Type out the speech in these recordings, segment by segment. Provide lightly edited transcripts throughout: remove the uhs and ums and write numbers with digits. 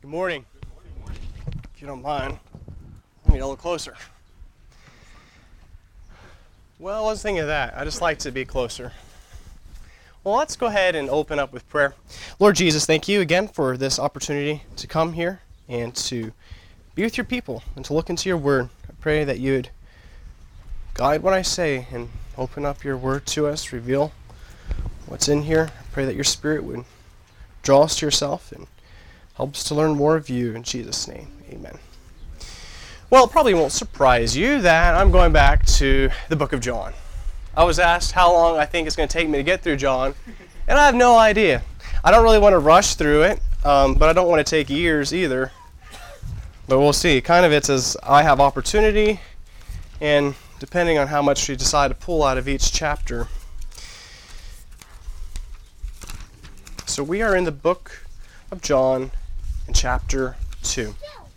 Good morning. If you don't mind, let me get a little closer. Well, I was thinking of that. I just like to be closer. Well, let's go ahead and open up with prayer. Lord Jesus, thank you again for this opportunity to come here and to be with your people and to look into your word. I pray that you would guide what I say and open up your word to us, reveal what's in here. I pray that your spirit would draw us to yourself and help us to learn more of you. In Jesus' name, amen. Well, it probably won't surprise you that I'm going back to the book of John. I was asked how long I think it's going to take me to get through John, and I have no idea. I don't really want to rush through it, but I don't want to take years either. But we'll see. Kind of it's as I have opportunity, and depending on how much we decide to pull out of each chapter. So we are in the book of John in chapter 2.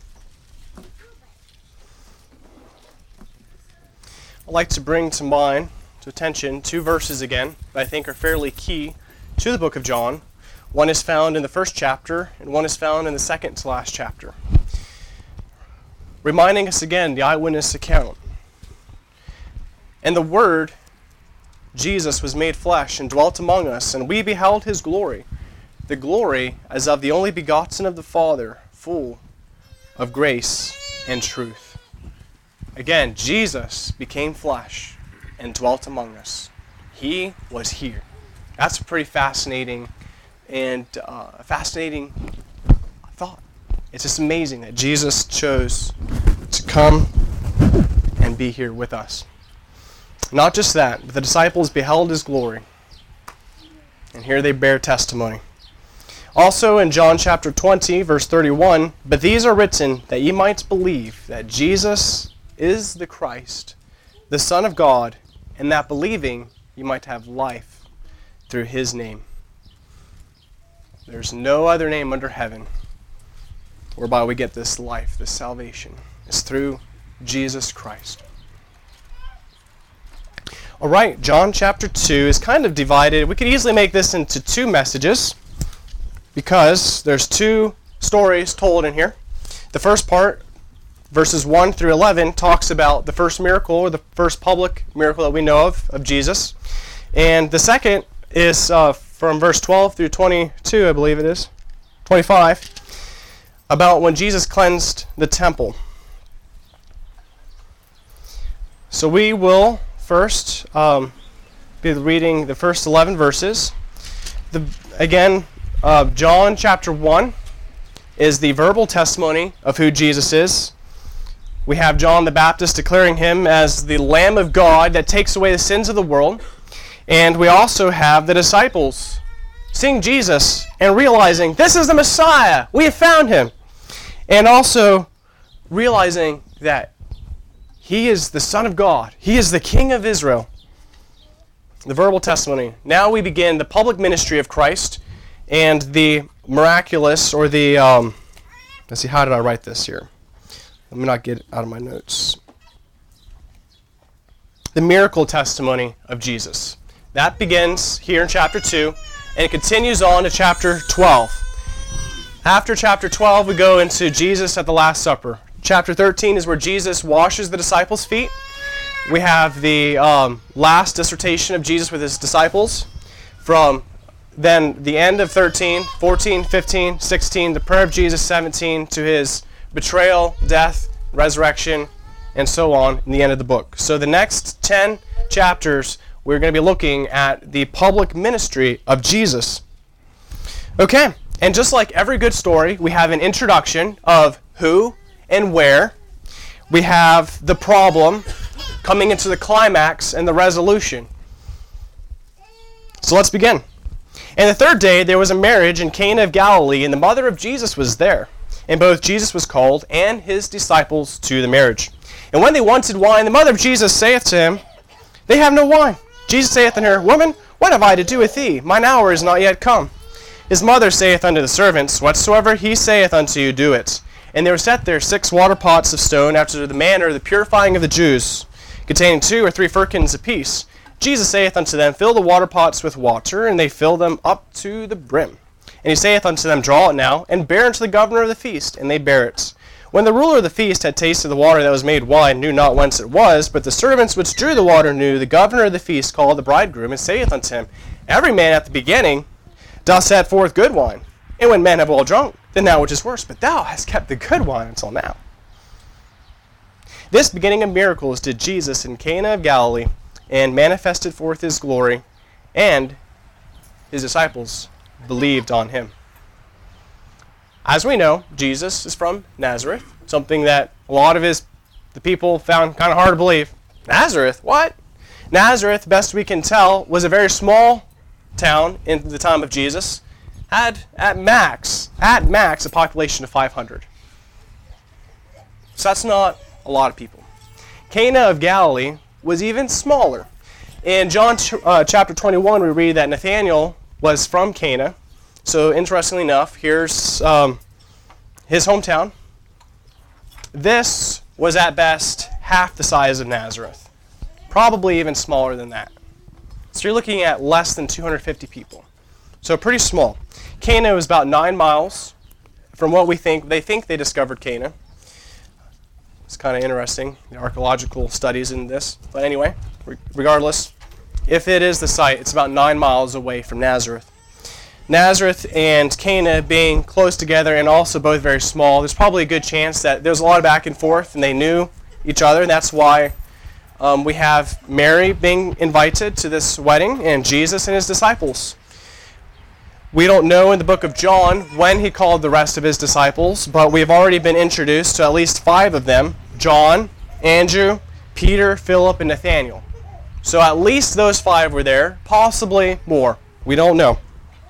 I'd like to bring to mind, to attention, two verses again that I think are fairly key to the book of John. One is found in the first chapter, and one is found in the second to last chapter. Reminding us again the eyewitness account. And the Word, Jesus, was made flesh and dwelt among us, and we beheld his glory. The glory as of the only begotten of the Father, full of grace and truth. Again, Jesus became flesh and dwelt among us. He was here. That's a pretty fascinating and fascinating thought. It's just amazing that Jesus chose to come and be here with us. Not just that, but the disciples beheld his glory. And here they bear testimony. Also in John chapter 20, verse 31, but these are written that ye might believe that Jesus is the Christ, the Son of God, and that believing you might have life through his name. There's no other name under heaven whereby we get this life, this salvation. It's through Jesus Christ. All right, John chapter 2 is kind of divided. We could easily make this into two messages because there's two stories told in here. The first part, verses 1 through 11, talks about the first miracle, or the first public miracle that we know of Jesus. And the second is from verse 12 through 22, I believe it is, 25, about when Jesus cleansed the temple. So we will first be reading the first 11 verses. John chapter 1 is the verbal testimony of who Jesus is. We have John the Baptist declaring him as the Lamb of God that takes away the sins of the world. And we also have the disciples seeing Jesus and realizing, this is the Messiah. We have found him. And also realizing that he is the Son of God. He is the King of Israel. The verbal testimony. Now we begin the public ministry of Christ and the miraculous, or the, let's see, how did I write this here? Let me not get out of my notes. The miracle testimony of Jesus. That begins here in chapter 2, and it continues on to chapter 12. After chapter 12, we go into Jesus at the Last Supper. Chapter 13 is where Jesus washes the disciples' feet. We have the last dissertation of Jesus with his disciples. From then the end of 13, 14, 15, 16, the prayer of Jesus, 17, to his betrayal, death, resurrection, and so on in the end of the book. So the next 10 chapters, we're going to be looking at the public ministry of Jesus. Okay, and just like every good story, we have an introduction of who and where. We have the problem coming into the climax and the resolution. So let's begin. And the third day there was a marriage in Cana of Galilee, and the mother of Jesus was there. And both Jesus was called and his disciples to the marriage. And when they wanted wine, the mother of Jesus saith to him, they have no wine. Jesus saith unto her, Woman, what have I to do with thee? Mine hour is not yet come. His mother saith unto the servants, Whatsoever he saith unto you, do it. And there were set there 6 water pots of stone, after the manner of the purifying of the Jews, containing 2 or 3 firkins apiece. Jesus saith unto them, Fill the water pots with water, and they fill them up to the brim. And And he saith unto them, Draw it now, and bear unto the governor of the feast. And they bear it. When the ruler of the feast had tasted the water that was made wine, knew not whence it was, but the servants which drew the water knew, the governor of the feast called the bridegroom, and saith unto him, Every man at the beginning doth set forth good wine, and when men have all drunk, then that which is worse. But thou hast kept the good wine until now. This beginning of miracles did Jesus in Cana of Galilee, and manifested forth his glory, and his disciples believed on him. As we know, Jesus is from Nazareth, something that a lot of the people found kind of hard to believe. Nazareth? What? Nazareth, best we can tell, was a very small town in the time of Jesus, had at max a population of 500. So that's not a lot of people. Cana of Galilee was even smaller. In John chapter 21, we read that Nathanael was from Cana. So interestingly enough, here's his hometown. This was at best half the size of Nazareth, probably even smaller than that. So you're looking at less than 250 people. So pretty small. Cana was about 9 miles from what they think they discovered Cana. It's kind of interesting, the archaeological studies in this. But anyway, regardless, if it is the site, it's about 9 miles away from Nazareth. Nazareth and Cana being close together and also both very small, there's probably a good chance that there was a lot of back and forth and they knew each other. And that's why we have Mary being invited to this wedding and Jesus and his disciples. We don't know in the book of John when he called the rest of his disciples, but we've already been introduced to at least 5 of them: John, Andrew, Peter, Philip, and Nathanael. So at least those 5 were there, possibly more. We don't know.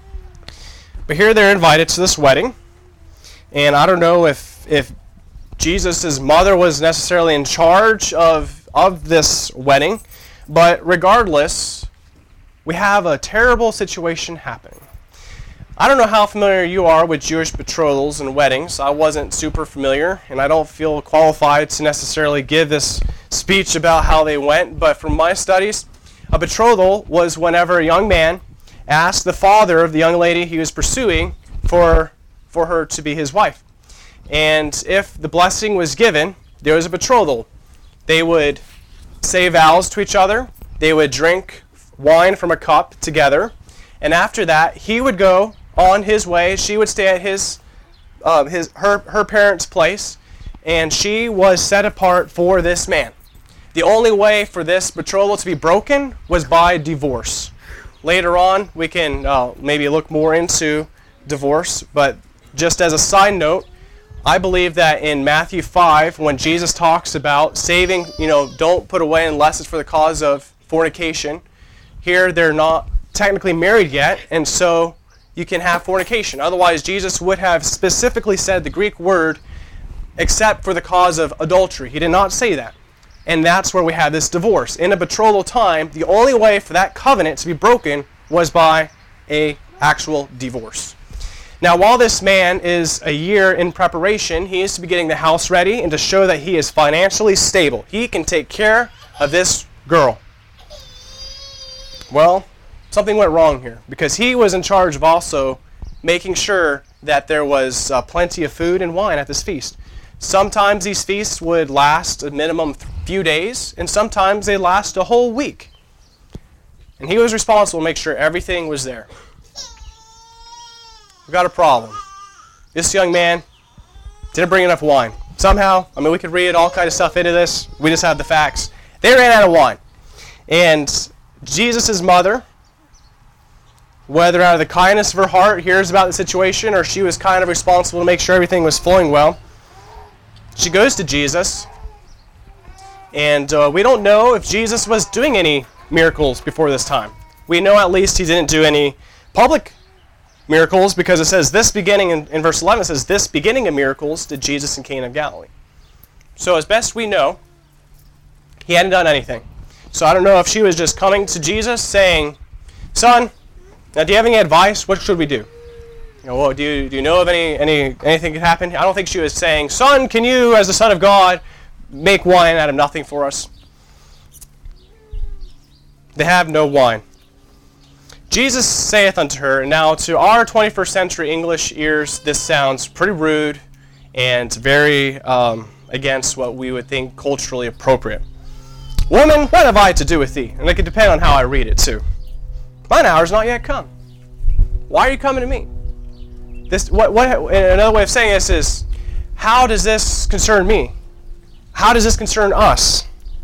But here they're invited to this wedding, and I don't know if Jesus' mother was necessarily in charge of this wedding, but regardless, we have a terrible situation happening. I don't know how familiar you are with Jewish betrothals and weddings. I wasn't super familiar, and I don't feel qualified to necessarily give this speech about how they went, but from my studies, a betrothal was whenever a young man asked the father of the young lady he was pursuing for her to be his wife. And if the blessing was given, there was a betrothal. They would say vows to each other. They would drink wine from a cup together. And after that, he would go on his way. She would stay at her parents' place, and she was set apart for this man. The only way for this betrothal to be broken was by divorce. Later on, we can maybe look more into divorce, but just as a side note, I believe that in Matthew 5, when Jesus talks about saving, don't put away unless it's for the cause of fornication, here they're not technically married yet, and so you can have fornication. Otherwise, Jesus would have specifically said the Greek word, except for the cause of adultery. He did not say that. And that's where we have this divorce. In a betrothal time, the only way for that covenant to be broken was by an actual divorce. Now, while this man is a year in preparation, he is to be getting the house ready and to show that he is financially stable. He can take care of this girl. Well, something went wrong here because he was in charge of also making sure that there was plenty of food and wine at this feast. Sometimes these feasts would last a minimum few days, and sometimes they last a whole week. And he was responsible to make sure everything was there. We've got a problem. This young man didn't bring enough wine. Somehow, we could read all kind of stuff into this. We just have the facts. They ran out of wine. And Jesus' mother, whether out of the kindness of her heart, hears about the situation, or she was kind of responsible to make sure everything was flowing well, she goes to Jesus, and we don't know if Jesus was doing any miracles before this time. We know at least he didn't do any public miracles because it says this beginning, in verse 11, it says, this beginning of miracles did Jesus in Cana of Galilee. So as best we know, he hadn't done anything. So I don't know if she was just coming to Jesus saying, son, now do you have any advice? What should we do? Do you know of anything that happened? I don't think she was saying, son, can you, as the Son of God, make wine out of nothing for us? They have no wine. Jesus saith unto her, now to our 21st century English ears, this sounds pretty rude and very against what we would think culturally appropriate. Woman, what have I to do with thee? And it could depend on how I read it too. Mine hour is not yet come. Why are you coming to me? Another way of saying this is, how does this concern me? How does this concern us?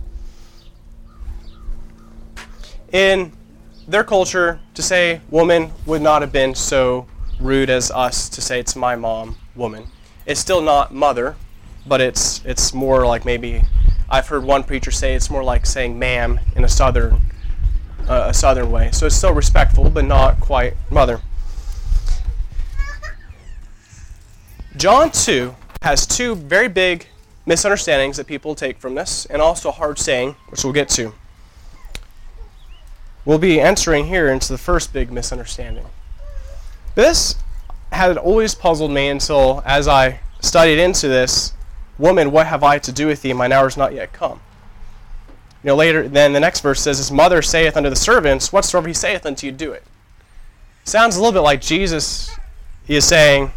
In their culture, to say woman would not have been so rude as us to say it's my mom, woman. It's still not mother, but it's more like, maybe I've heard one preacher say it's more like saying ma'am in a southern way. So it's still respectful, but not quite mother. John 2 has two very big misunderstandings that people take from this, and also a hard saying, which we'll get to. We'll be entering here into the first big misunderstanding. This had always puzzled me until, as I studied into this, woman, what have I to do with thee? Mine hour is not yet come. Later, then the next verse says, his mother saith unto the servants, whatsoever he saith unto you, do it. Sounds a little bit like Jesus is saying,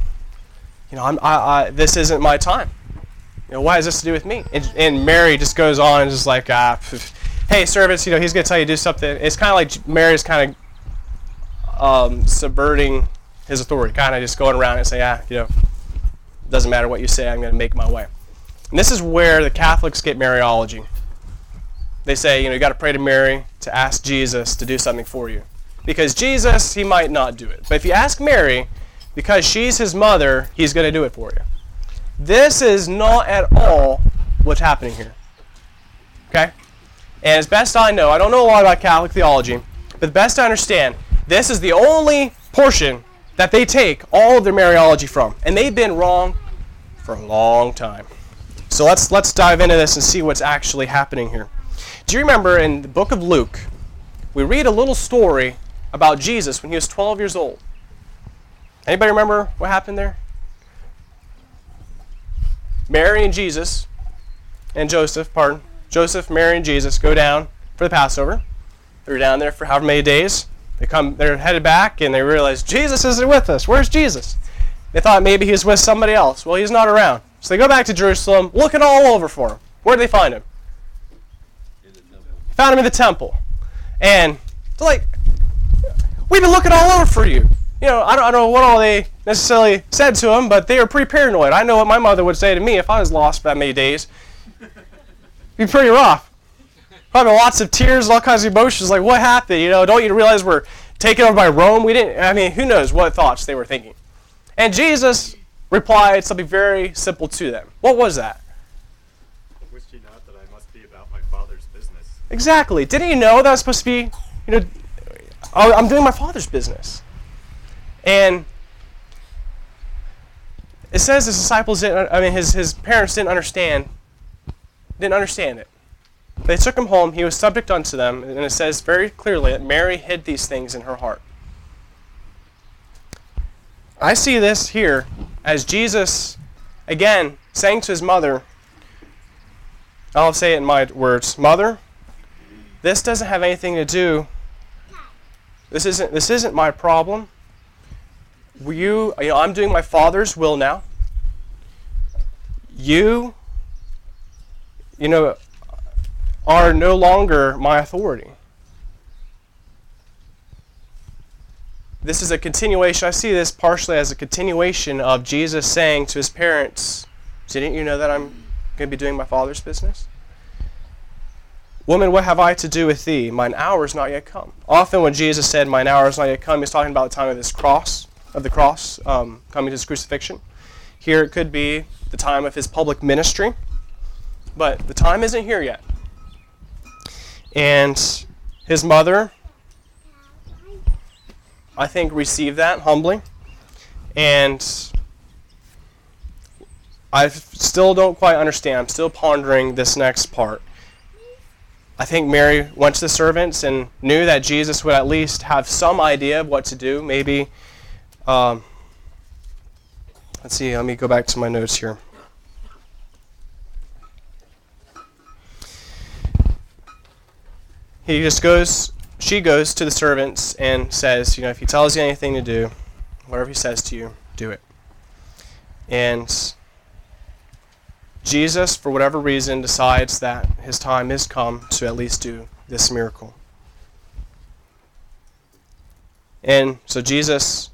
this isn't my time. Why has this to do with me? And Mary just goes on and just like, hey, servants, he's going to tell you to do something. It's kind of like Mary's kind of subverting his authority, kind of just going around and saying, doesn't matter what you say, I'm going to make my way. And this is where the Catholics get Mariology. They say, you got to pray to Mary to ask Jesus to do something for you. Because Jesus, he might not do it. But if you ask Mary, because she's his mother, he's going to do it for you. This is not at all what's happening here. Okay? And as best I know, I don't know a lot about Catholic theology, but best I understand, this is the only portion that they take all of their Mariology from. And they've been wrong for a long time. So let's dive into this and see what's actually happening here. Do you remember in the book of Luke, we read a little story about Jesus when he was 12 years old? Anybody remember what happened there? Mary and Jesus, and Joseph, Mary and Jesus go down for the Passover. They're down there for however many days. They're headed back, and they realize, Jesus isn't with us. Where's Jesus? They thought maybe he was with somebody else. Well, he's not around. So they go back to Jerusalem, looking all over for him. Where did they find him? In the temple. Found him in the temple. And they're like, we've been looking all over for you. I don't know what all they necessarily said to him, but they were pretty paranoid. I know what my mother would say to me if I was lost for that many days. It'd be pretty rough. Probably lots of tears, all kinds of emotions, like, what happened? Don't you realize we're taken over by Rome? Who knows what thoughts they were thinking. And Jesus replied something very simple to them. What was that? Wist ye not that I must be about my Father's business? Exactly. Didn't you know that was supposed to be, I'm doing my Father's business? And it says his disciples his parents didn't understand it. They took him home. He was subject unto them. And it says very clearly that Mary hid these things in her heart. I see this here as Jesus, again, saying to his mother, I'll say it in my words, Mother, this doesn't have anything to do, this isn't my problem. I'm doing my Father's will now. You are no longer my authority. This is a continuation. I see this partially as a continuation of Jesus saying to his parents, didn't you know that I'm going to be doing my Father's business? Woman, what have I to do with thee? Mine hour is not yet come. Often when Jesus said, mine hour is not yet come, he's talking about the time of the cross, coming to his crucifixion. Here it could be the time of his public ministry, but the time isn't here yet. And his mother, I think, received that humbly. And I still don't quite understand. I'm still pondering this next part. I think Mary went to the servants and knew that Jesus would at least have some idea of what to do. Maybe, let's see, let me go back to my notes here. He just goes she goes to the servants and says, if he tells you anything to do, whatever he says to you, do it. And Jesus, for whatever reason, decides that his time is come to at least do this miracle. And so Jesus,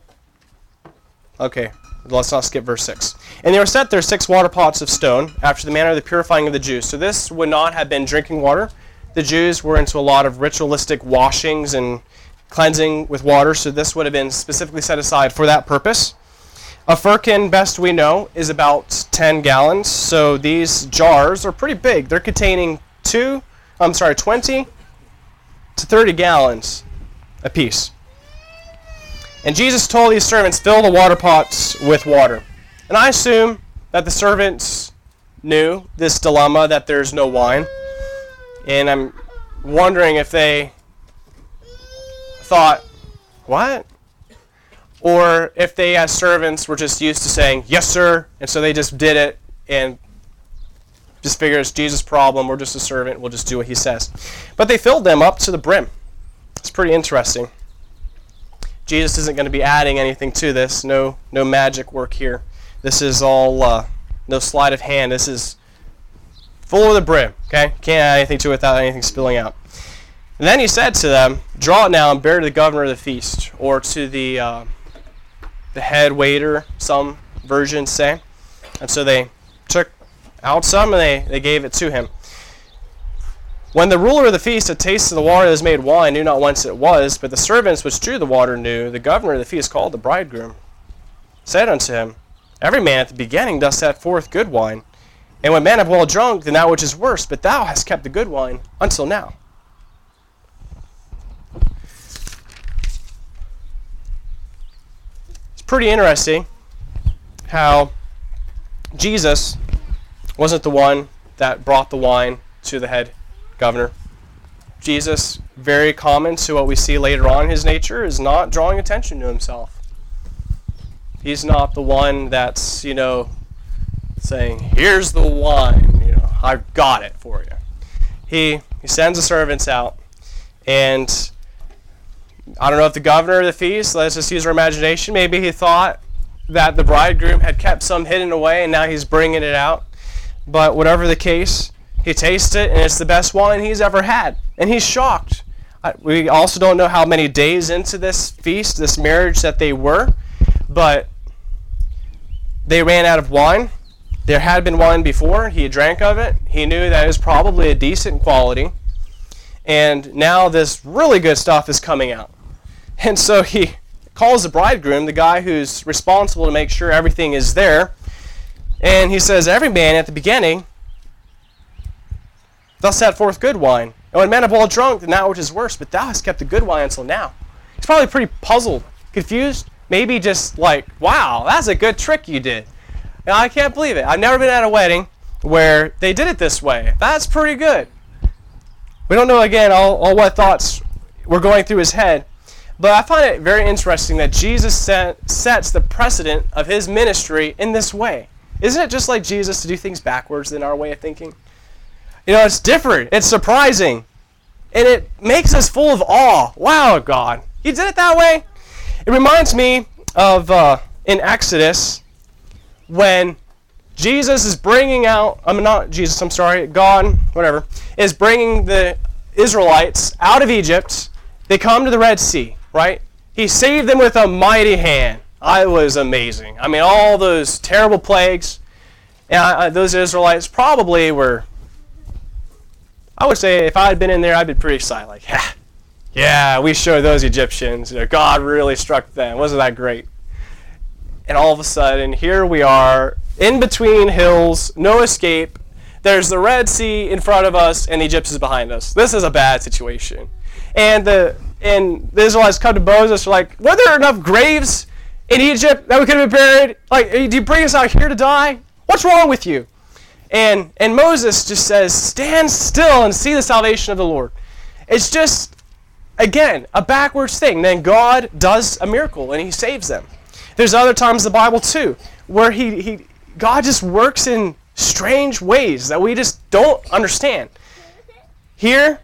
okay, let's not skip verse 6. And they were set there 6 water pots of stone, after the manner of the purifying of the Jews. So this would not have been drinking water. The Jews were into a lot of ritualistic washings and cleansing with water, so this would have been specifically set aside for that purpose. A firkin, best we know, is about 10 gallons, so these jars are pretty big. They're containing 20 to 30 gallons apiece. And Jesus told these servants, fill the water pots with water. And I assume that the servants knew this dilemma, that there's no wine. And I'm wondering if they thought, what? Or if they, as servants, were just used to saying, yes, sir, and so they just did it and just figured it's Jesus' problem, we're just a servant, we'll just do what he says. But they filled them up to the brim. It's pretty interesting. Jesus isn't going to be adding anything to this, no magic work here. This is all, no sleight of hand, this is full of the brim, okay? Can't add anything to it without anything spilling out. And then he said to them, draw it now and bear to the governor of the feast, or to the head waiter, some versions say. And so they took out some and they gave it to him. When the ruler of the feast had tasted the water that was made wine, knew not whence it was, but the servants which drew the water knew, the governor of the feast called the bridegroom, said unto him, every man at the beginning doth set forth good wine, and when men have well drunk, then that which is worse, but thou hast kept the good wine until now. Pretty interesting how Jesus wasn't the one that brought the wine to the head governor. Jesus, very common to what we see later on in his nature, is not drawing attention to himself. He's not the one that's, saying, here's the wine, I've got it for you. He sends the servants out, and I don't know if the governor of the feast, let's just use our imagination, maybe he thought that the bridegroom had kept some hidden away and now he's bringing it out. But whatever the case, he tastes it and it's the best wine he's ever had. And he's shocked. We also don't know how many days into this feast, this marriage that they were, but they ran out of wine. There had been wine before. He drank of it. He knew that it was probably a decent quality. And now this really good stuff is coming out. And so he calls the bridegroom, the guy who's responsible to make sure everything is there. And he says, every man at the beginning thus set forth good wine. And when men have all drunk, then that which is worse, but thou hast kept the good wine until now. He's probably pretty puzzled, confused, maybe just like, wow, that's a good trick you did. And I can't believe it. I've never been at a wedding where they did it this way. That's pretty good. We don't know, again, all what thoughts were going through his head. But I find it very interesting that Jesus sets the precedent of his ministry in this way. Isn't it just like Jesus to do things backwards than our way of thinking? It's different. It's surprising. And it makes us full of awe. Wow, God. You did it that way? It reminds me of in Exodus when Jesus is bringing out, God, whatever, is bringing the Israelites out of Egypt. They come to the Red Sea, right? He saved them with a mighty hand. It was amazing. I mean, all those terrible plagues, and those Israelites probably were, I would say if I had been in there, I'd be pretty excited. Like, yeah, we showed those Egyptians. God really struck them. Wasn't that great? And all of a sudden, here we are, in between hills, no escape. There's the Red Sea in front of us, and the Egyptians behind us. This is a bad situation. And the Israelites come to Moses, are like, were there enough graves in Egypt that we could have been buried? Like, do you bring us out here to die? What's wrong with you? And Moses just says, stand still and see the salvation of the Lord. It's just, again, a backwards thing. Then God does a miracle, and he saves them. There's other times in the Bible, too, where God just works in strange ways that we just don't understand. Here,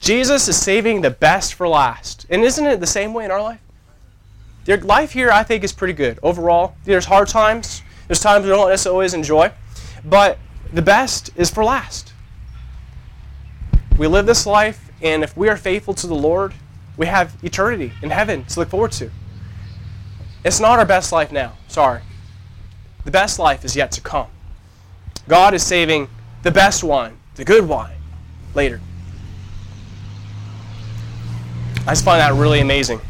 Jesus is saving the best for last. And isn't it the same way in our life? Your life here, I think, is pretty good overall. There's hard times. There's times we don't necessarily always enjoy. But the best is for last. We live this life, and if we are faithful to the Lord, we have eternity in heaven to look forward to. It's not our best life now. Sorry. The best life is yet to come. God is saving the best wine, the good wine, later. I just find that really amazing.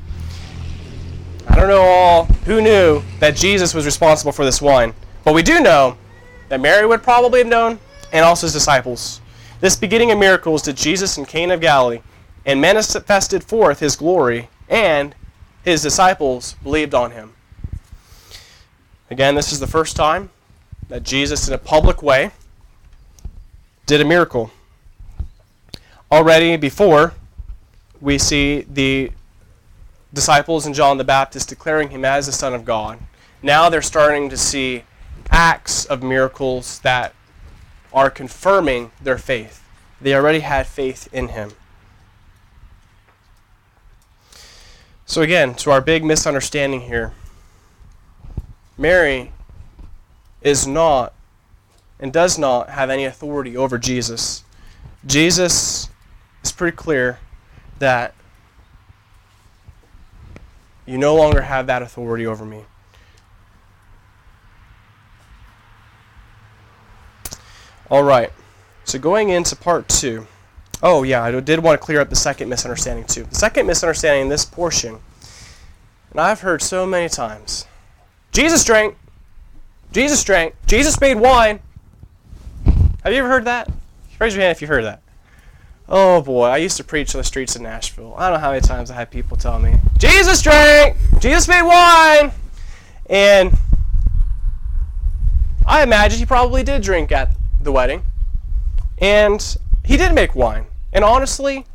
I don't know all who knew that Jesus was responsible for this wine, but we do know that Mary would probably have known, and also his disciples. This beginning of miracles did Jesus in Cana of Galilee, and manifested forth his glory, and his disciples believed on him. Again, this is the first time that Jesus, in a public way, did a miracle. Already before, we see the disciples and John the Baptist declaring him as the Son of God. Now they're starting to see acts of miracles that are confirming their faith. They already had faith in him. So again, to our big misunderstanding here, Mary is not and does not have any authority over Jesus. Jesus is pretty clear that you no longer have that authority over me. All right, so going into part 2. Oh yeah, I did want to clear up the second misunderstanding too. The second misunderstanding in this portion, and I've heard so many times, Jesus drank, Jesus made wine. Have you ever heard that? Raise your hand if you've heard that. Oh boy, I used to preach on the streets of Nashville. I don't know how many times I had people tell me, Jesus drank, Jesus made wine. And I imagine he probably did drink at the wedding. And he did make wine. And honestly,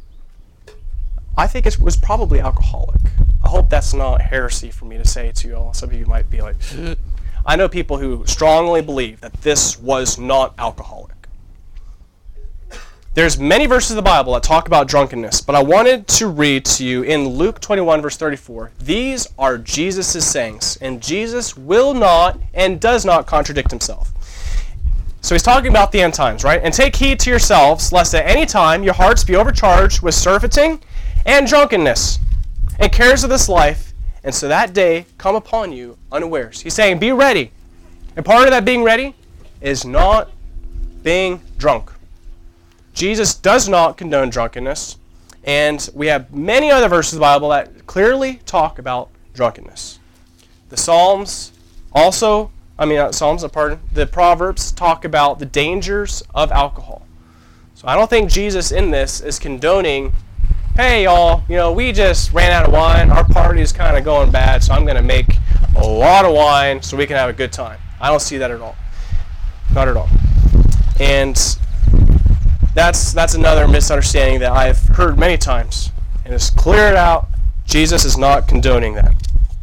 I think it was probably alcoholic. I hope that's not heresy for me to say to you all. Some of you might be like, I know people who strongly believe that this was not alcoholic. There's many verses of the Bible that talk about drunkenness, but I wanted to read to you in Luke 21, verse 34. These are Jesus' sayings, and Jesus will not and does not contradict himself. So he's talking about the end times, right? And take heed to yourselves, lest at any time your hearts be overcharged with surfeiting and drunkenness, and cares of this life, and so that day come upon you unawares. He's saying, be ready. And part of that being ready is not being drunk. Jesus does not condone drunkenness, and we have many other verses of the Bible that clearly talk about drunkenness. The Psalms also, the Proverbs talk about the dangers of alcohol. So I don't think Jesus in this is condoning, hey y'all, we just ran out of wine, our party is kind of going bad, so I'm going to make a lot of wine so we can have a good time. I don't see that at all. Not at all. And that's another misunderstanding that I've heard many times. And it's cleared out. Jesus is not condoning that.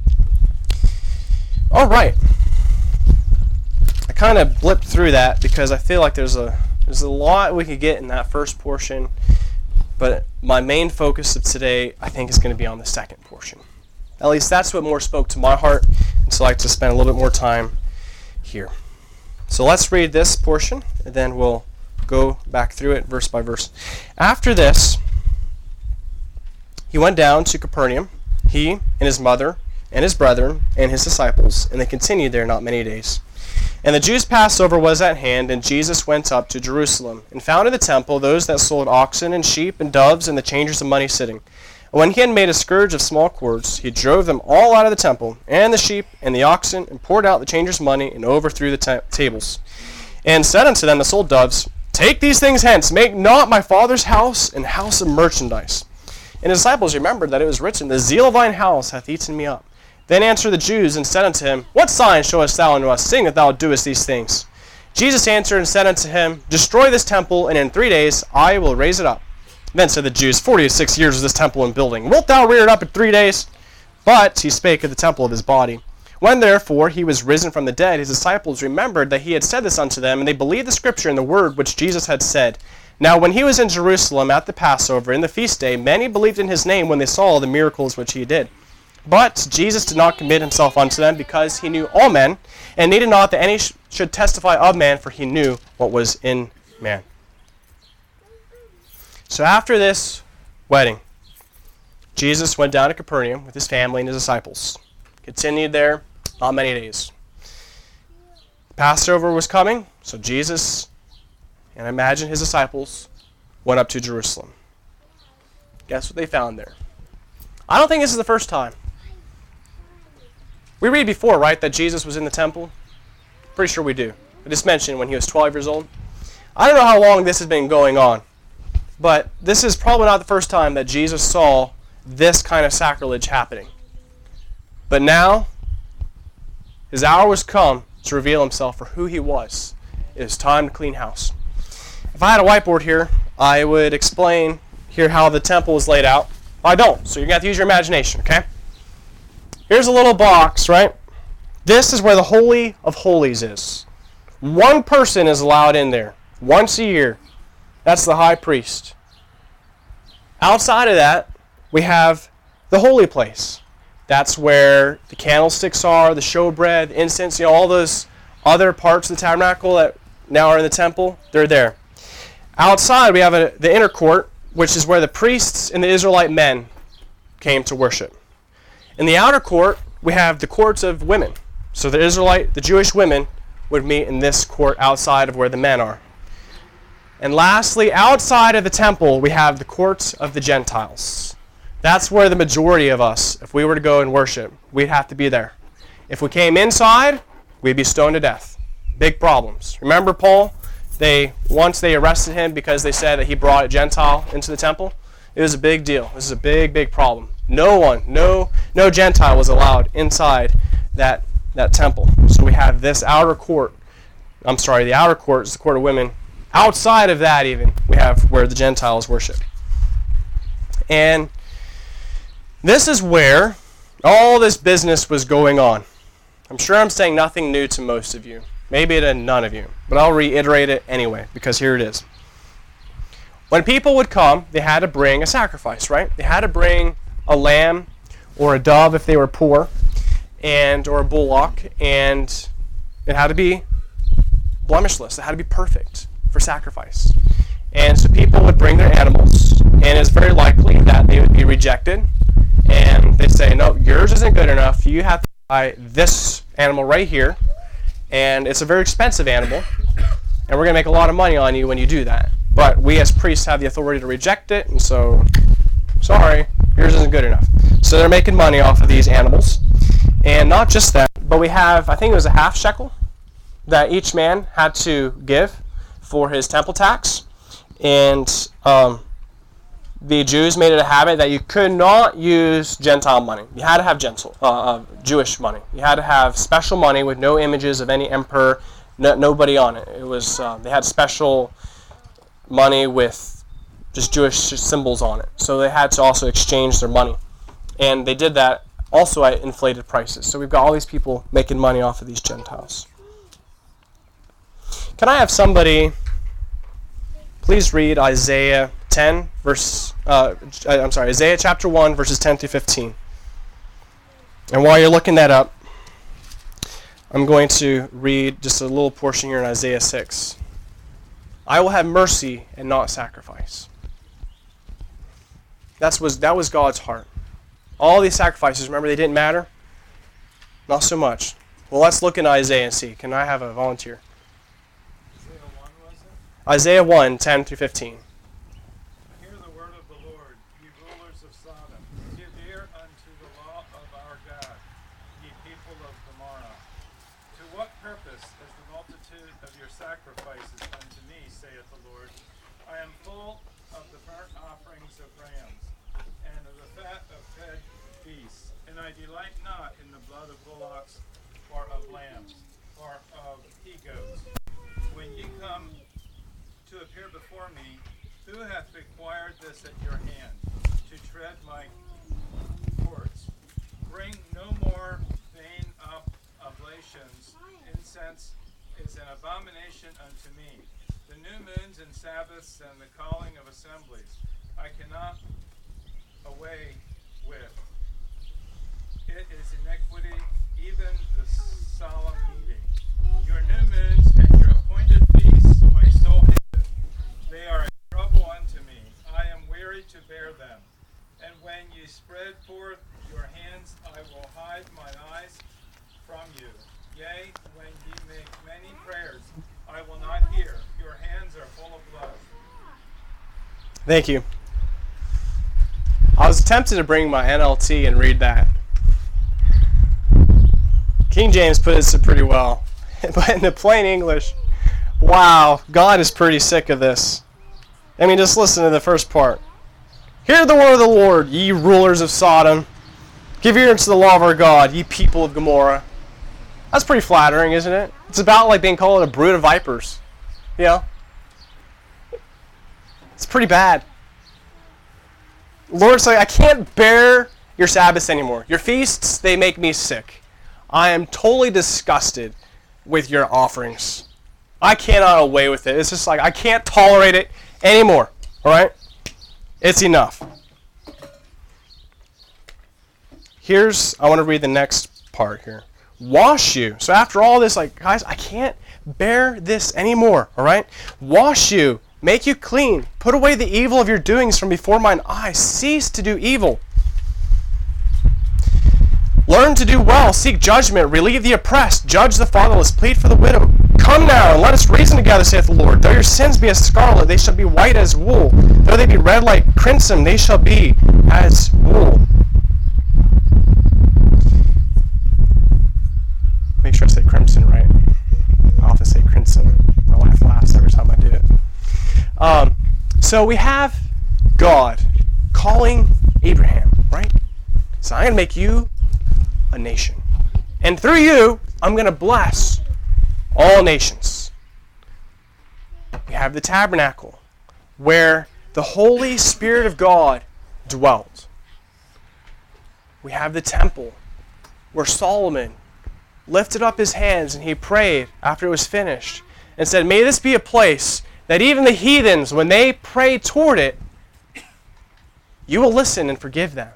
All right. I kind of blipped through that because I feel like there's a lot we could get in that first portion. But my main focus of today, I think, is going to be on the second portion. At least that's what more spoke to my heart. And so I like to spend a little bit more time here. So let's read this portion, and then we'll go back through it verse by verse. After this, he went down to Capernaum, he and his mother and his brethren and his disciples, and they continued there not many days. And the Jews' Passover was at hand, and Jesus went up to Jerusalem, and found in the temple those that sold oxen and sheep and doves and the changers of money sitting. And when he had made a scourge of small cords, he drove them all out of the temple, and the sheep and the oxen, and poured out the changers' money, and overthrew the tables. And said unto them that sold doves, Take these things hence, make not my Father's house an house of merchandise. And his disciples remembered that it was written, The zeal of thine house hath eaten me up. Then answered the Jews, and said unto him, What sign showest thou unto us, seeing that thou doest these things? Jesus answered and said unto him, Destroy this temple, and in 3 days I will raise it up. Then said the Jews, 46 years is this temple in building. Wilt thou rear it up in 3 days? But he spake of the temple of his body. When therefore he was risen from the dead, his disciples remembered that he had said this unto them, and they believed the scripture and the word which Jesus had said. Now when he was in Jerusalem at the Passover in the feast day, many believed in his name when they saw the miracles which he did. But Jesus did not commit himself unto them, because he knew all men, and needed not that any should testify of man, for he knew what was in man. So after this wedding, Jesus went down to Capernaum with his family and his disciples. Continued there not many days. Passover was coming, so Jesus, and I imagine his disciples, went up to Jerusalem. Guess what they found there? I don't think this is the first time. We read before, right, that Jesus was in the temple? Pretty sure we do. I just mentioned when he was 12 years old. I don't know how long this has been going on, but this is probably not the first time that Jesus saw this kind of sacrilege happening. But now, his hour was come to reveal himself for who he was. It is time to clean house. If I had a whiteboard here, I would explain here how the temple is laid out. I don't, so you're going to have to use your imagination, okay? Here's a little box, right? This is where the Holy of Holies is. One person is allowed in there once a year. That's the high priest. Outside of that, we have the holy place. That's where the candlesticks are, the showbread, the incense, all those other parts of the tabernacle that now are in the temple, they're there. Outside, we have the inner court, which is where the priests and the Israelite men came to worship. In the outer court, we have the courts of women. So the Jewish women would meet in this court outside of where the men are. And lastly, outside of the temple, we have the courts of the Gentiles. That's where the majority of us, if we were to go and worship, we'd have to be there. If we came inside, we'd be stoned to death. Big problems. Remember Paul? Once they arrested him because they said that he brought a Gentile into the temple. It was a big deal. This is a big, big problem. No Gentile was allowed inside that temple. So we have this outer court. The outer court is the court of women. Outside of that even, we have where the Gentiles worship. And this is where all this business was going on. I'm sure I'm saying nothing new to most of you. Maybe to none of you. But I'll reiterate it anyway, because here it is. When people would come, they had to bring a sacrifice, right? They had to bring a lamb or a dove if they were poor, or a bullock, and it had to be blemishless. It had to be perfect for sacrifice. And so people would bring their animals, and it's very likely that they would be rejected, and they'd say, no, yours isn't good enough. You have to buy this animal right here, and it's a very expensive animal, and we're going to make a lot of money on you when you do that. But we as priests have the authority to reject it, and so, sorry, yours isn't good enough. So they're making money off of these animals. And not just that, but we have, I think it was a half shekel that each man had to give for his temple tax. And the Jews made it a habit that you could not use Gentile money. You had to have Jewish money. You had to have special money with no images of any emperor, nobody on it. It was they had special money with just Jewish symbols on it. So they had to also exchange their money. And they did that also at inflated prices. So we've got all these people making money off of these Gentiles. Can I have somebody please read Isaiah Isaiah chapter 1, verses 10 through 15. And while you're looking that up, I'm going to read just a little portion here in Isaiah 6. I will have mercy and not sacrifice. That was God's heart. All these sacrifices, remember, they didn't matter? Not so much. Well, let's look in Isaiah and see. Can I have a volunteer? Isaiah 1, was it? Isaiah 1, 10 through 15. Hear the word of the Lord, ye rulers of Sodom. Give ear unto the law of our God, ye people of Gomorrah. To what purpose is the multitude of your sacrifices unto me, saith the Lord? I am full of the burnt offerings of rams, and of the fat of fed beasts, and I delight not in the blood of bullocks, or of lambs, or of he-goats. When ye come to appear before me, who hath required this at your hand, to tread my courts? Bring no more vain oblations. Incense is an abomination unto me. The new moons and Sabbaths and the calling of assemblies I cannot away with. It is iniquity, even the solemn meeting. Your new moons and your appointed feasts my soul hateth. They are a trouble unto me. I am weary to bear them. And when ye spread forth your hands, I will hide mine eyes from you. Yea, when ye make many prayers, I will not hear. Your hands are full of blood. Thank you. I was tempted to bring my NLT and read that. King James puts it pretty well. But in the plain English, wow, God is pretty sick of this. I mean, just listen to the first part. Hear the word of the Lord, ye rulers of Sodom. Give ear unto the law of our God, ye people of Gomorrah. That's pretty flattering, isn't it? It's about like being called a brood of vipers. You know? It's pretty bad. Lord's like, I can't bear your Sabbaths anymore. Your feasts, they make me sick. I am totally disgusted with your offerings. I cannot away with it. It's just like, I can't tolerate it anymore. All right? It's enough. I want to read the next part here. Wash you. So after all this, like, guys, I can't bear this anymore. All right? Wash you. Make you clean. Put away the evil of your doings from before mine eyes. Cease to do evil. Learn to do well. Seek judgment. Relieve the oppressed. Judge the fatherless. Plead for the widow. Come now, and let us reason together, saith the Lord. Though your sins be as scarlet, they shall be white as wool. Though they be red like crimson, they shall be as wool. Make sure I say crimson right. I often say crimson. My wife laughs every time I do it. So we have God calling Abraham, right? So I'm going to make you a nation. And through you, I'm going to bless all nations. We have the tabernacle where the Holy Spirit of God dwelt. We have the temple where Solomon lifted up his hands and he prayed after it was finished and said, may this be a place that even the heathens, when they pray toward it, you will listen and forgive them.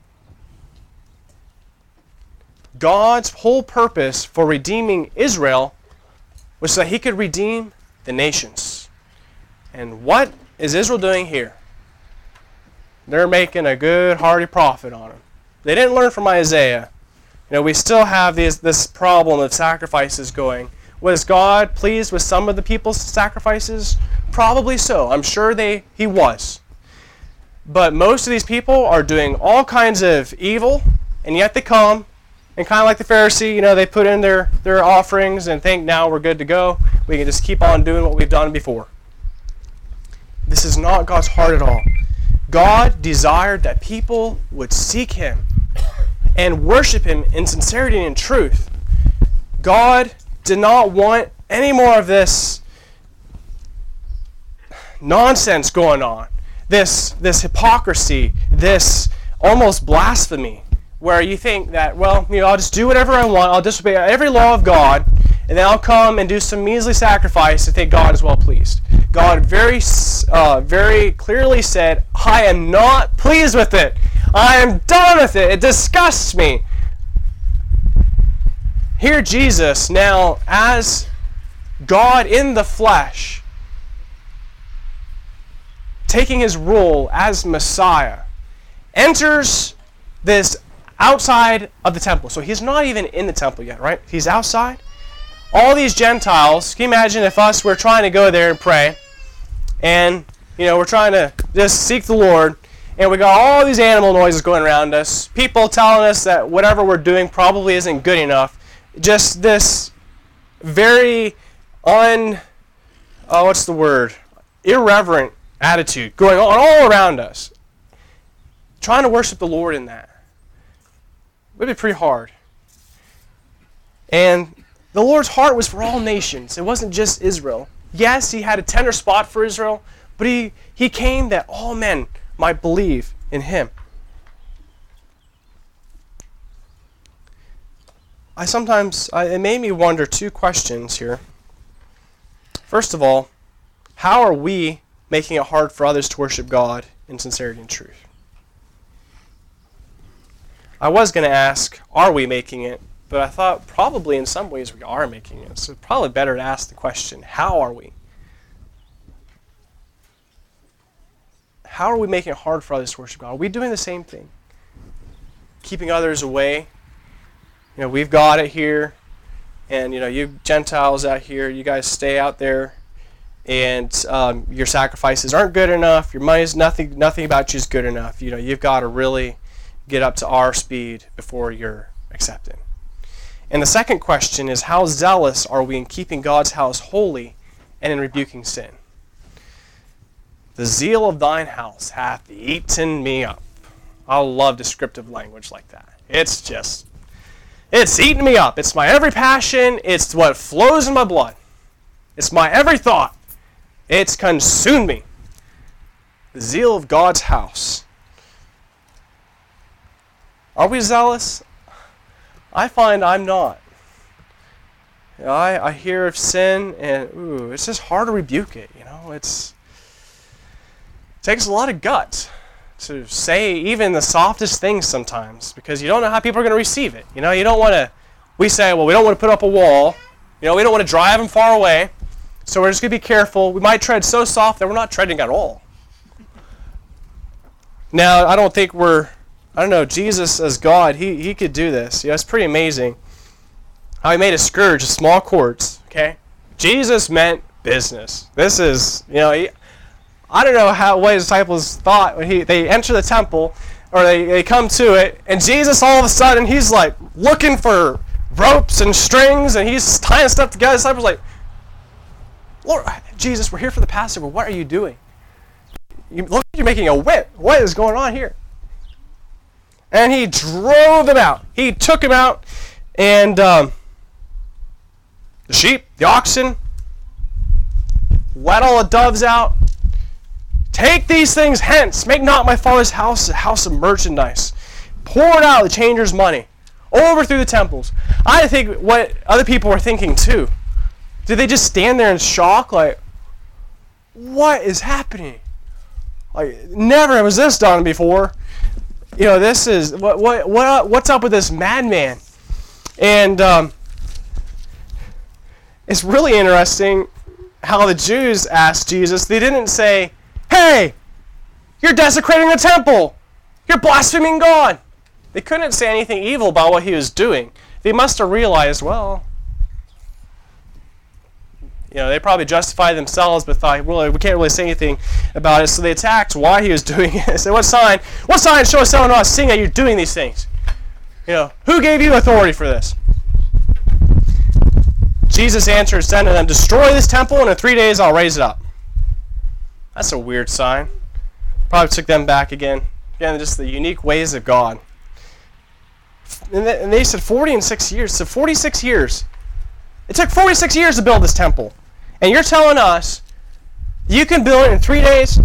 God's whole purpose for redeeming Israel was so that he could redeem the nations. And what is Israel doing here? They're making a good, hearty profit on him. They didn't learn from Isaiah. You know, we still have this problem of sacrifices going. Was God pleased with some of the people's sacrifices? Probably so. I'm sure he was. But most of these people are doing all kinds of evil, and yet they come, and kind of like the Pharisee, you know, they put in their offerings and think now we're good to go. We can just keep on doing what we've done before. This is not God's heart at all. God desired that people would seek him and worship him in sincerity and in truth. God did not want any more of this nonsense going on, this hypocrisy, this almost blasphemy, where you think that, well, you know, I'll just do whatever I want, I'll disobey every law of God, and then I'll come and do some measly sacrifice to think God is well pleased. God very clearly said, I am not pleased with it. I am done with it. It disgusts me. Here Jesus, now as God in the flesh, taking his role as Messiah, enters this outside of the temple. So he's not even in the temple yet, right? He's outside. All these Gentiles, can you imagine if us were trying to go there and pray, and you know, we're trying to just seek the Lord, and we got all these animal noises going around us, people telling us that whatever we're doing probably isn't good enough, just this very irreverent attitude going on all around us. Trying to worship the Lord in that would be pretty hard. And the Lord's heart was for all nations. It wasn't just Israel. Yes, he had a tender spot for Israel, but he came that all men might believe in him. It made me wonder two questions here. First of all, How are we making it hard for others to worship God in sincerity and truth? I was going to ask, are we making it? But I thought probably in some ways we are making it. So it's probably better to ask the question, how are we? How are we making it hard for others to worship God? Are we doing the same thing? Keeping others away? We've got it here. And, you Gentiles out here, you guys stay out there. And your sacrifices aren't good enough. Your money's nothing about you is good enough. You've got to really get up to our speed before you're accepted. And the second question is, how zealous are we in keeping God's house holy and in rebuking sin? The zeal of thine house hath eaten me up. I love descriptive language like that. It's eaten me up. It's my every passion. It's what flows in my blood. It's my every thought. It's consumed me. The zeal of God's house. Are we zealous? I find I'm not. I hear of sin and it's just hard to rebuke it. It takes a lot of guts to say even the softest things sometimes because you don't know how people are going to receive it. You don't want to. We say, well, we don't want to put up a wall. We don't want to drive them far away. So we're just going to be careful. We might tread so soft that we're not treading at all. Now, I don't think Jesus as God, he could do this. It's pretty amazing how he made a scourge of small cords, okay? Jesus meant business. This is, I don't know what his disciples thought when they enter the temple or they come to it, and Jesus all of a sudden, he's like looking for ropes and strings, and he's tying stuff together. The disciples are like, Lord, Jesus, we're here for the Passover. What are you doing? Look like you're making a whip. What is going on here? And he drove them out. He took them out, and the sheep, the oxen, let all the doves out. Take these things hence. Make not my Father's house a house of merchandise. Pour it out the changers' money. Overthrew the temples. I think what other people were thinking too. Did they just stand there in shock like, what is happening? Like, never was this done before. This is, what's up with this madman? And it's really interesting how the Jews asked Jesus. They didn't say, hey, you're desecrating the temple. You're blaspheming God. They couldn't say anything evil about what he was doing. They must have realized, well, they probably justified themselves, but thought, well, we can't really say anything about it. So they attacked why he was doing it. They said, what sign show us someone us seeing that you're doing these things? Who gave you authority for this? Jesus answered, said to them, destroy this temple, and in 3 days I'll raise it up. That's a weird sign. Probably took them back again. Again, just the unique ways of God. And they said 46 years. So 46 years. It took 46 years to build this temple. And you're telling us you can build it in 3 days?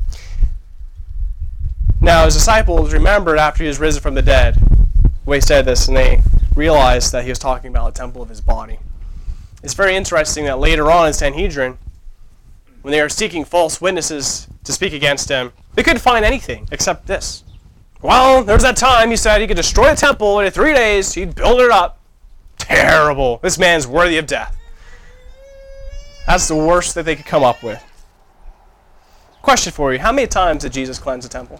Now, his disciples remembered after he was risen from the dead when he said this, and they realized that he was talking about the temple of his body. It's very interesting that later on in Sanhedrin, when they were seeking false witnesses to speak against him, they couldn't find anything except this. Well, there was that time he said he could destroy the temple, and in 3 days he'd build it up. Terrible. This man's worthy of death. That's the worst that they could come up with. Question for you. How many times did Jesus cleanse the temple?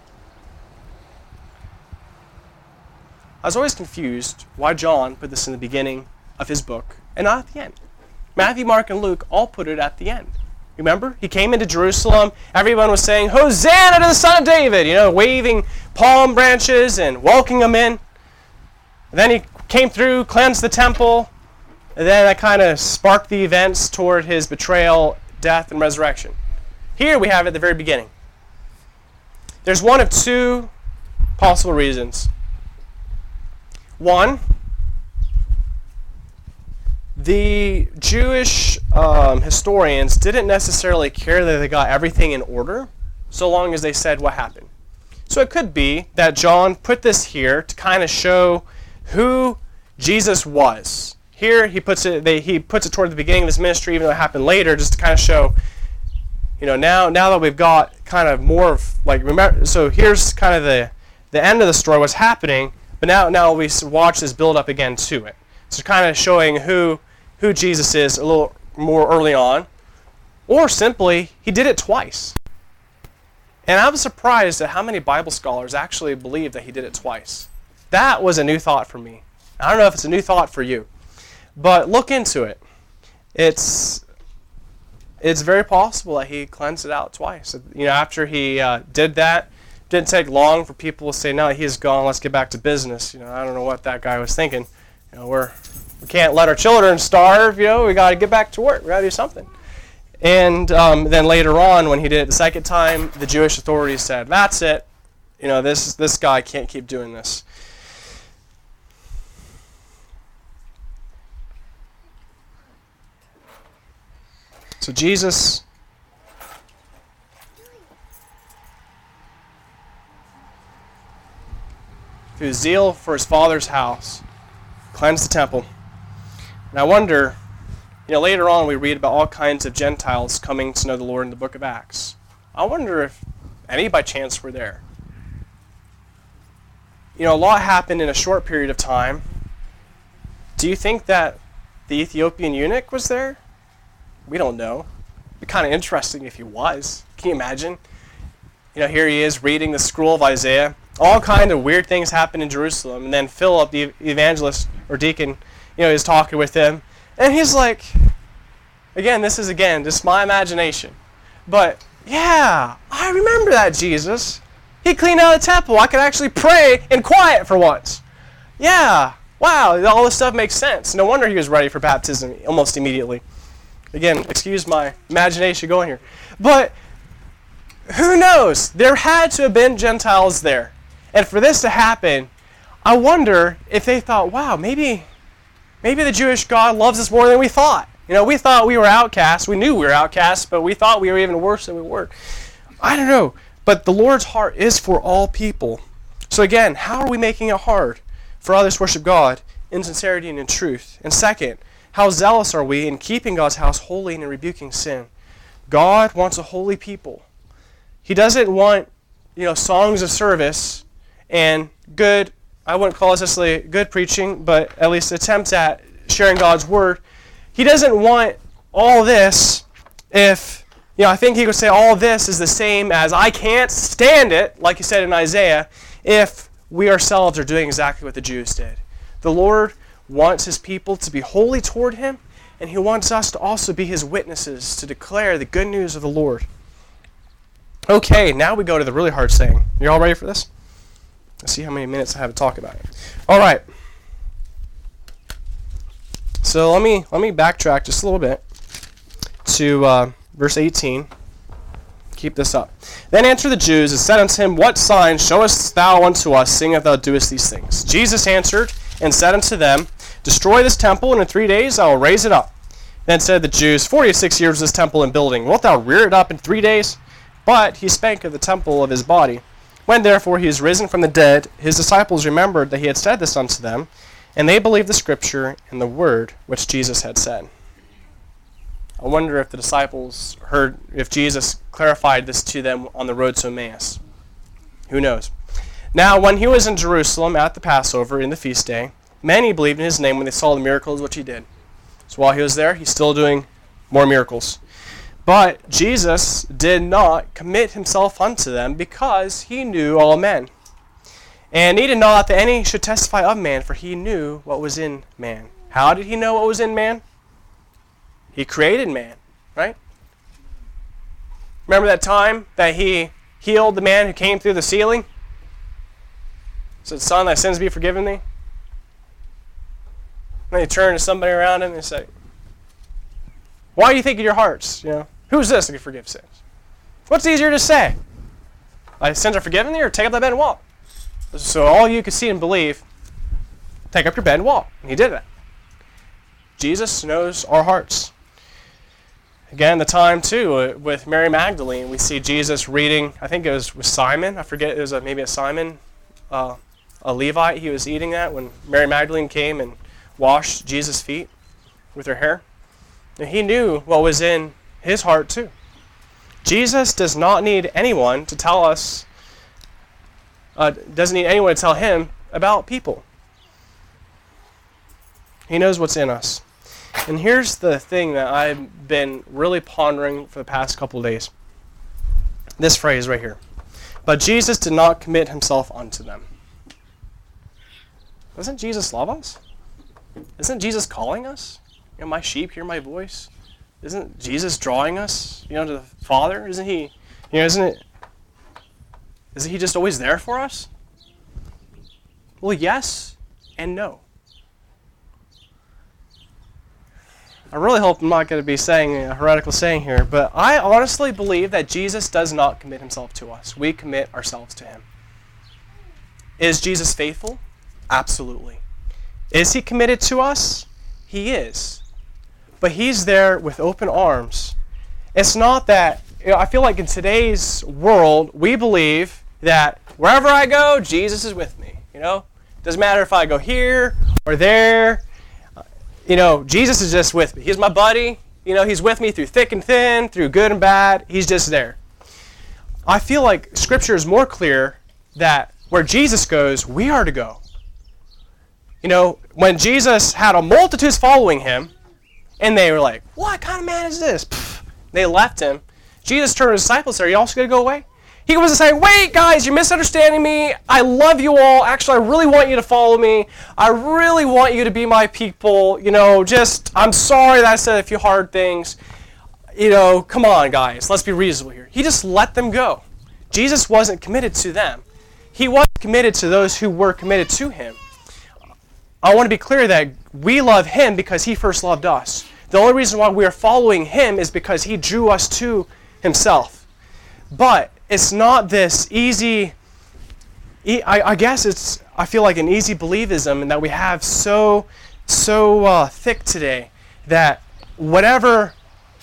I was always confused why John put this in the beginning of his book and not at the end. Matthew, Mark, and Luke all put it at the end. Remember? He came into Jerusalem. Everyone was saying, Hosanna to the Son of David, waving palm branches and welcoming him in. And then he came through, cleansed the temple, and then that kind of sparked the events toward his betrayal, death, and resurrection. Here we have it at the very beginning. There's one of two possible reasons. One, the Jewish historians didn't necessarily care that they got everything in order, so long as they said what happened. So it could be that John put this here to kind of show who Jesus was. Here he puts it toward the beginning of his ministry, even though it happened later, just to kind of show now that we've got kind of more of, remember, so here's kind of the end of the story, what's happening, but now we watch this build up again to it. So kind of showing who Jesus is a little more early on, or simply, he did it twice. And I was surprised at how many Bible scholars actually believe that he did it twice. That was a new thought for me. I don't know if it's a new thought for you, but look into it. It's very possible that he cleansed it out twice. After he did that, it didn't take long for people to say, no, he's gone, let's get back to business. I don't know what that guy was thinking. We can't let our children starve, we got to get back to work. We got to do something. And then later on, when he did it the second time, the Jewish authorities said, that's it. This guy can't keep doing this. So Jesus through zeal for his Father's house cleansed the temple. And I wonder, later on we read about all kinds of Gentiles coming to know the Lord in the book of Acts. I wonder if any by chance were there. A lot happened in a short period of time. Do you think that the Ethiopian eunuch was there? We don't know. It'd be kind of interesting if he was. Can you imagine? Here he is reading the scroll of Isaiah. All kind of weird things happen in Jerusalem. And then Philip, the evangelist or deacon, is talking with him. And he's like, this is just my imagination. But, yeah, I remember that Jesus. He cleaned out the temple. I could actually pray in quiet for once. Yeah, wow, all this stuff makes sense. No wonder he was ready for baptism almost immediately. Again, excuse my imagination going here. But who knows? There had to have been Gentiles there. And for this to happen, I wonder if they thought, wow, maybe the Jewish God loves us more than we thought. We thought we were outcasts. We knew we were outcasts, but we thought we were even worse than we were. I don't know. But the Lord's heart is for all people. So again, how are we making it hard for others to worship God in sincerity and in truth? And second, how zealous are we in keeping God's house holy and in rebuking sin? God wants a holy people. He doesn't want, songs of service and good, I wouldn't call it necessarily good preaching, but at least attempts at sharing God's word. He doesn't want all this if, I think he could say all this is the same as I can't stand it, like he said in Isaiah, if we ourselves are doing exactly what the Jews did. The Lord wants his people to be holy toward him, and he wants us to also be his witnesses to declare the good news of the Lord. Okay, now we go to the really hard saying. You all ready for this? Let's see how many minutes I have to talk about it. All right. So let me backtrack just a little bit to verse 18. Keep this up. Then answered the Jews and said unto him, What sign showest thou unto us, seeing that thou doest these things? Jesus answered and said unto them, Destroy this temple, and in 3 days I will raise it up. Then said the Jews, 46 years is this temple in building. Wilt thou rear it up in 3 days? But he spake of the temple of his body. When therefore he is risen from the dead, his disciples remembered that he had said this unto them, and they believed the scripture and the word which Jesus had said. I wonder if the disciples heard, if Jesus clarified this to them on the road to Emmaus. Who knows? Now, when he was in Jerusalem at the Passover in the feast day, many believed in his name when they saw the miracles which he did. So while he was there, he's still doing more miracles. But Jesus did not commit himself unto them because he knew all men. And needed not that any should testify of man, for he knew what was in man. How did he know what was in man? He created man, right? Remember that time that he healed the man who came through the ceiling? Said, Son, thy sins be forgiven thee. And then he turned to somebody around him and said, Why do you think in your hearts? Who's this that can forgive sins? What's easier to say? Thy sins are forgiven thee, or take up thy bed and walk? So all you could see and believe, take up your bed and walk. And he did that. Jesus knows our hearts. Again, the time too, with Mary Magdalene, we see Jesus reading, I think it was with Simon. I forget, it was maybe a Simon, a Levite. He was eating that when Mary Magdalene came and washed Jesus' feet with her hair. And he knew what was in his heart too. Jesus does not need anyone to tell us, doesn't need anyone to tell him about people. He knows what's in us. And here's the thing that I've been really pondering for the past couple of days. This phrase right here. But Jesus did not commit himself unto them. Doesn't Jesus love us? Isn't Jesus calling us? My sheep hear my voice. Isn't Jesus drawing us, to the Father? Isn't he, isn't he just always there for us? Well, yes and no. I really hope I'm not going to be saying a heretical saying here, but I honestly believe that Jesus does not commit himself to us. We commit ourselves to him. Is Jesus faithful? Absolutely. Is he committed to us? He is. But he's there with open arms. It's not that, I feel like in today's world, we believe that wherever I go, Jesus is with me. Doesn't matter if I go here or there. Jesus is just with me. He's my buddy. He's with me through thick and thin, through good and bad. He's just there. I feel like Scripture is more clear that where Jesus goes, we are to go. When Jesus had a multitude following him, and they were like, what kind of man is this? They left him. Jesus turned to his disciples and said, are you also going to go away? He wasn't saying, wait, guys, you're misunderstanding me. I love you all. Actually, I really want you to follow me. I really want you to be my people. I'm sorry that I said a few hard things. Come on, guys. Let's be reasonable here. He just let them go. Jesus wasn't committed to them. He was committed to those who were committed to him. I want to be clear that we love him because he first loved us. The only reason why we are following him is because he drew us to himself. But it's not this easy, I guess I feel like an easy believism, and that we have so thick today that whatever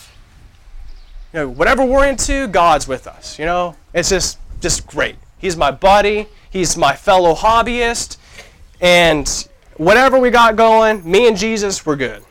we're into, God's with us. It's just great. He's my buddy. He's my fellow hobbyist. And whatever we got going, me and Jesus, we're good.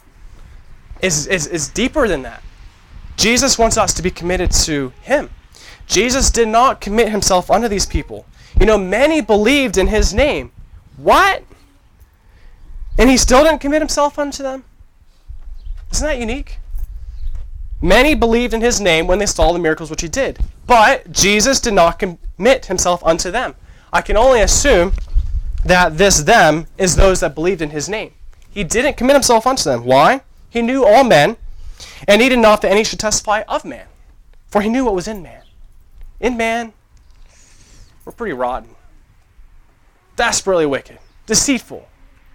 It's deeper than that. Jesus wants us to be committed to him. Jesus did not commit himself unto these people. Many believed in his name. What? And he still didn't commit himself unto them? Isn't that unique? Many believed in his name when they saw the miracles which he did. But Jesus did not commit himself unto them. I can only assume that this them is those that believed in his name. He didn't commit himself unto them. Why? He knew all men, and needed not that any should testify of man. For he knew what was in man. In man, we're pretty rotten, desperately wicked, deceitful.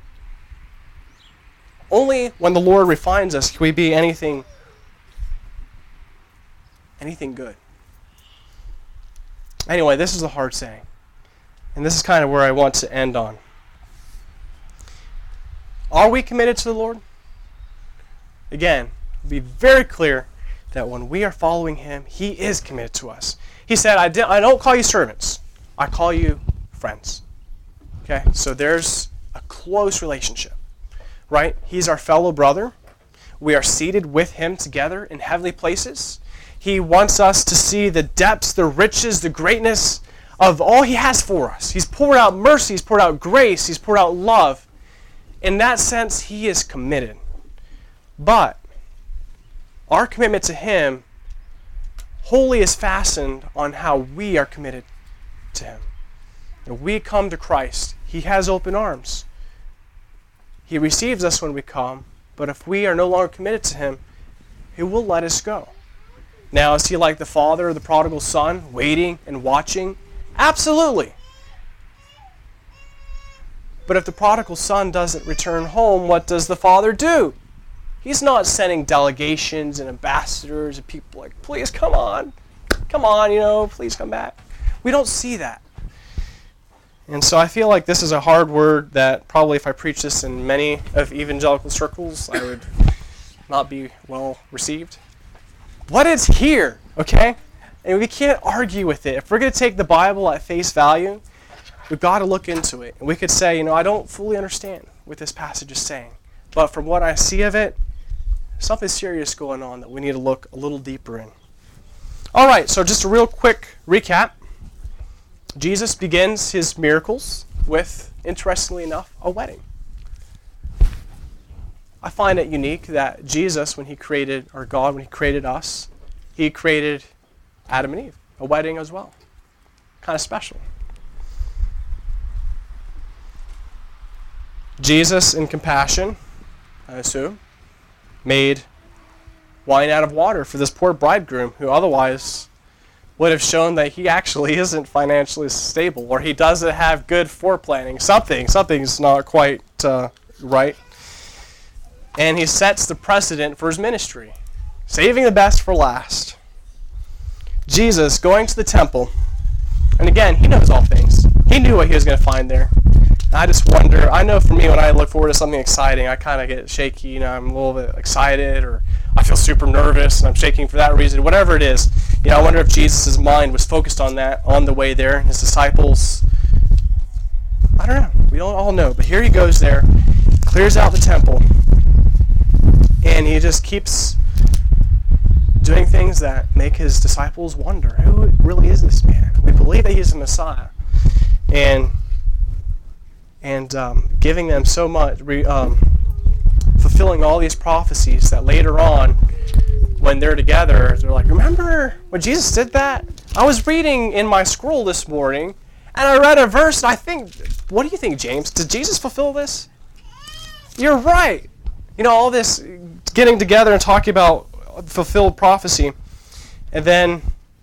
Only when the Lord refines us can we be anything good. Anyway, this is a hard saying. And this is kind of where I want to end on. Are we committed to the Lord? Again, be very clear that when we are following him, he is committed to us. He said, I don't call you servants. I call you friends. Okay? So there's a close relationship. Right? He's our fellow brother. We are seated with him together in heavenly places. He wants us to see the depths, the riches, the greatness of all he has for us. He's poured out mercy. He's poured out grace. He's poured out love. In that sense, he is committed. But our commitment to him wholly is fastened on how we are committed to him. When we come to Christ, he has open arms. He receives us when we come, but if we are no longer committed to him, he will let us go. Now, is he like the father of the prodigal son, waiting and watching? Absolutely. But if the prodigal son doesn't return home, what does the father do? He's not sending delegations and ambassadors and people like, please come on, please come back. We don't see that. And so I feel like this is a hard word that probably if I preach this in many of evangelical circles, I would not be well received. But it's here, okay? And we can't argue with it. If we're going to take the Bible at face value, we've got to look into it. And we could say, I don't fully understand what this passage is saying. But from what I see of it, something serious going on that we need to look a little deeper in. All right, so just a real quick recap. Jesus begins his miracles with, interestingly enough, a wedding. I find it unique that Jesus, when he created, or God, when he created us, he created Adam and Eve, a wedding as well. Kind of special. Jesus, in compassion, I assume, made wine out of water for this poor bridegroom who otherwise would have shown that he actually isn't financially stable, or he doesn't have good foreplanning. Something's not quite right. And he sets the precedent for his ministry, saving the best for last. Jesus going to the temple, and again, he knows all things. He knew what he was going to find there. And I just wonder, I know for me when I look forward to something exciting, I kind of get shaky, I'm a little bit excited, or I feel super nervous, and I'm shaking for that reason, whatever it is. I wonder if Jesus' mind was focused on that on the way there. His disciples, I don't know. We don't all know. But here he goes there, clears out the temple, and he just keeps doing things that make his disciples wonder, who really is this man? We believe that he's the Messiah. And giving them so much, fulfilling all these prophecies that later on, when they're together, they're like, remember when Jesus did that? I was reading in my scroll this morning, and I read a verse, and I think, what do you think, James? Did Jesus fulfill this? You're right. All this getting together and talking about fulfilled prophecy. And then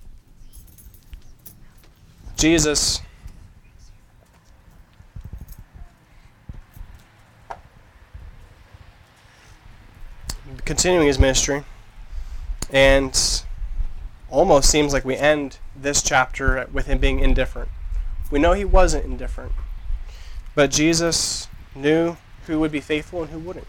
Jesus continuing his ministry, and almost seems like we end this chapter with him being indifferent. We know he wasn't indifferent, but Jesus knew who would be faithful and who wouldn't.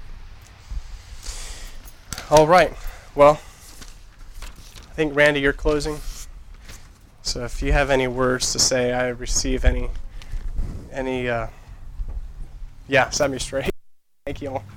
All right, well, I think, Randy, you're closing. So if you have any words to say, I receive any set me straight. Thank you all.